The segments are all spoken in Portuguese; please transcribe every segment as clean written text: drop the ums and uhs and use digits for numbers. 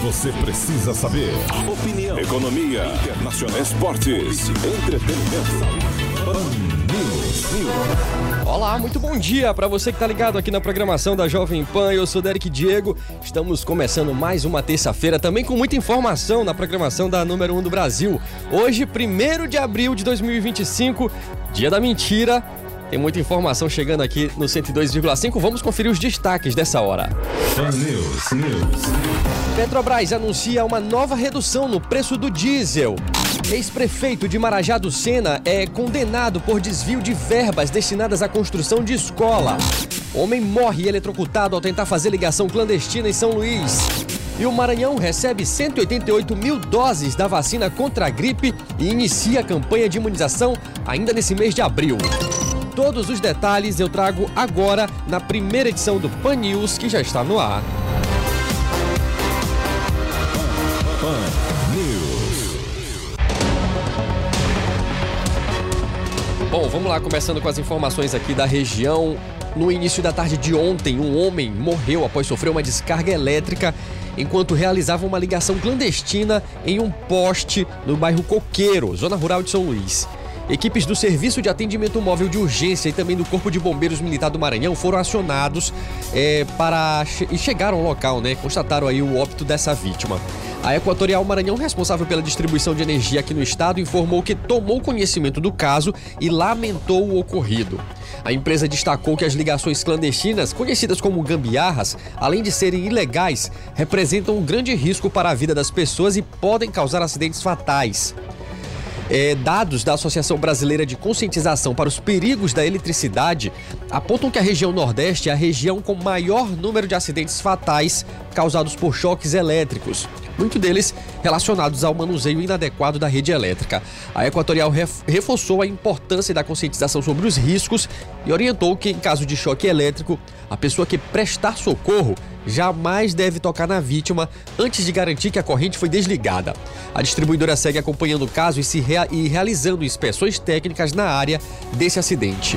você precisa saber. Opinião, economia, internacional, esportes, entretenimento. Olá, muito bom dia para você que está ligado aqui na programação da Jovem Pan. Eu sou Derek Diego. Estamos começando mais uma terça-feira, também com muita informação na programação da número 1 do Brasil. Hoje, 1º de abril de 2025, dia da mentira. Tem muita informação chegando aqui no 102,5. Vamos conferir os destaques dessa hora. News. Petrobras anuncia uma nova redução no preço do diesel. Ex-prefeito de Marajá do Sena é condenado por desvio de verbas destinadas à construção de escola. Homem morre eletrocutado ao tentar fazer ligação clandestina em São Luís. E o Maranhão recebe 188 mil doses da vacina contra a gripe e inicia a campanha de imunização ainda nesse mês de abril. Todos os detalhes eu trago agora na primeira edição do Pan News, que já está no ar. Pan News. Bom, vamos lá, começando com as informações aqui da região. No início da tarde de ontem, um homem morreu após sofrer uma descarga elétrica enquanto realizava uma ligação clandestina em um poste no bairro Coqueiro, zona rural de São Luís. Equipes do Serviço de Atendimento Móvel de Urgência e também do Corpo de Bombeiros Militar do Maranhão foram acionados e chegaram ao local, constataram aí o óbito dessa vítima. A Equatorial Maranhão, responsável pela distribuição de energia aqui no estado, informou que tomou conhecimento do caso e lamentou o ocorrido. A empresa destacou que as ligações clandestinas, conhecidas como gambiarras, além de serem ilegais, representam um grande risco para a vida das pessoas e podem causar acidentes fatais. Dados da Associação Brasileira de Conscientização para os Perigos da Eletricidade apontam que a região Nordeste é a região com maior número de acidentes fatais causados por choques elétricos, muitos deles relacionados ao manuseio inadequado da rede elétrica. A Equatorial reforçou a importância da conscientização sobre os riscos e orientou que, em caso de choque elétrico, a pessoa que prestar socorro jamais deve tocar na vítima antes de garantir que a corrente foi desligada. A distribuidora segue acompanhando o caso e realizando inspeções técnicas na área desse acidente.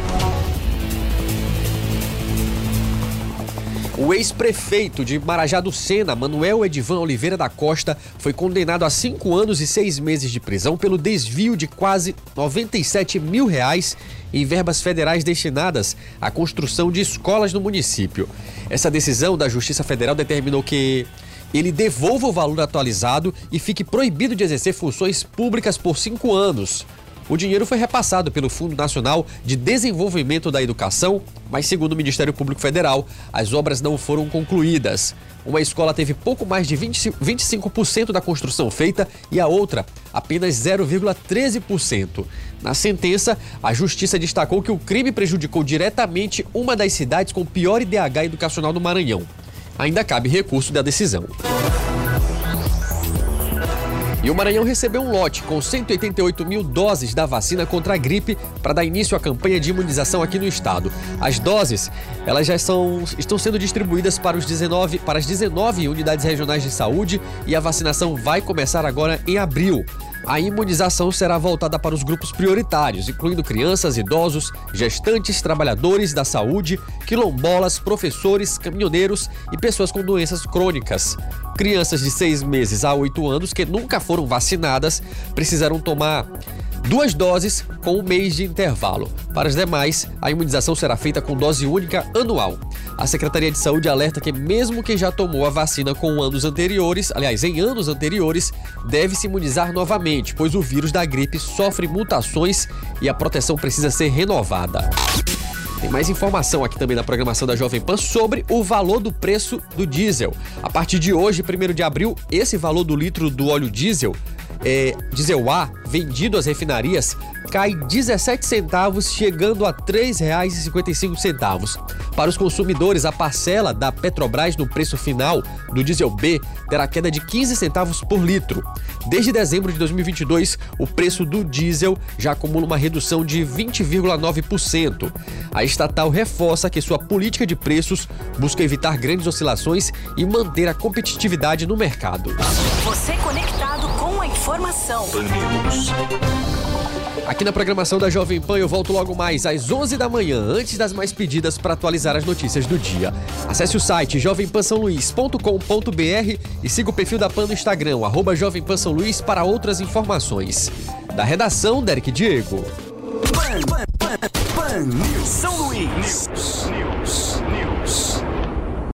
O ex-prefeito de Marajá do Sena, Manuel Edivan Oliveira da Costa, foi condenado a 5 anos e 6 meses de prisão pelo desvio de quase R$97 mil em verbas federais destinadas à construção de escolas no município. Essa decisão da Justiça Federal determinou que ele devolva o valor atualizado e fique proibido de exercer funções públicas por 5 anos. O dinheiro foi repassado pelo Fundo Nacional de Desenvolvimento da Educação, mas, segundo o Ministério Público Federal, as obras não foram concluídas. Uma escola teve pouco mais de 25% da construção feita e a outra apenas 0,13%. Na sentença, a Justiça destacou que o crime prejudicou diretamente uma das cidades com pior IDH educacional do Maranhão. Ainda cabe recurso da decisão. E o Maranhão recebeu um lote com 188 mil doses da vacina contra a gripe para dar início à campanha de imunização aqui no estado. As doses, elas já estão sendo distribuídas para as 19 unidades regionais de saúde e a vacinação vai começar agora em abril. A imunização será voltada para os grupos prioritários, incluindo crianças, idosos, gestantes, trabalhadores da saúde, quilombolas, professores, caminhoneiros e pessoas com doenças crônicas. Crianças de 6 meses a 8 anos que nunca foram vacinadas precisarão tomar 2 doses com 1 mês de intervalo. Para os demais, a imunização será feita com dose única anual. A Secretaria de Saúde alerta que mesmo quem já tomou a vacina em anos anteriores, deve se imunizar novamente, pois o vírus da gripe sofre mutações e a proteção precisa ser renovada. Tem mais informação aqui também na programação da Jovem Pan sobre o valor do preço do diesel. A partir de hoje, 1º de abril, esse valor do litro do óleo diesel A, vendido às refinarias, cai 17 centavos, chegando a R$ 3,55. Para os consumidores, a parcela da Petrobras no preço final do diesel B terá queda de 15 centavos por litro. Desde dezembro de 2022, o preço do diesel já acumula uma redução de 20,9%. A estatal reforça que sua política de preços busca evitar grandes oscilações e manter a competitividade no mercado. Você conectado com a informação. Aqui na programação da Jovem Pan eu volto logo mais às 11 da manhã, antes das mais pedidas, para atualizar as notícias do dia. Acesse o site jovempansaoluís.com.br e siga o perfil da Pan no Instagram, @jovempansaoluís, para outras informações. Da redação, Derek Diego. Pan News. São Luís. News.